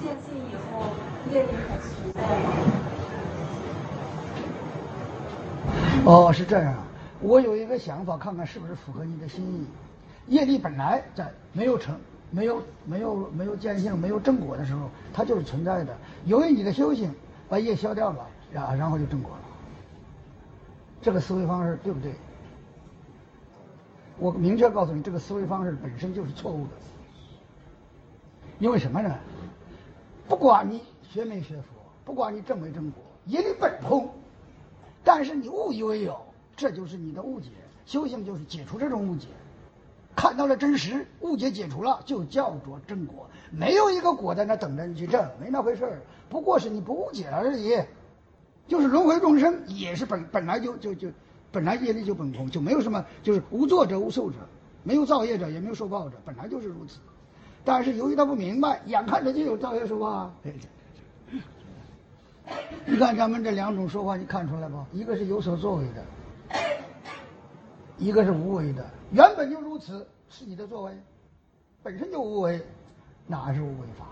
见性以后，业力还存在吗？ 哦，是这样。我有一个想法，看看是不是符合你的心意。业力本来在没有见性、没有正果的时候，它就是存在的。由于你的修行把业消掉了，然后就正果了。这个思维方式对不对？我明确告诉你，这个思维方式本身就是错误的。因为什么呢？不管你学没学佛，不管你正没正果，业力本空，但是你误以为有，这就是你的误解。修行就是解除这种误解，看到了真实，误解解除了，就叫做正果。没有一个果在那等着你去证，没那回事儿，不过是你不误解而已。就是轮回众生也是本来本来业力就本空，就没有什么，就是无作者无受者，没有造业者也没有受报者，本来就是如此。但是由于他不明白，眼看着就有造业受报啊。你看咱们这两种说法，你看出来不？一个是有所作为的，一个是无为的。原本就如此，是你的作为，本身就无为，哪是无为法？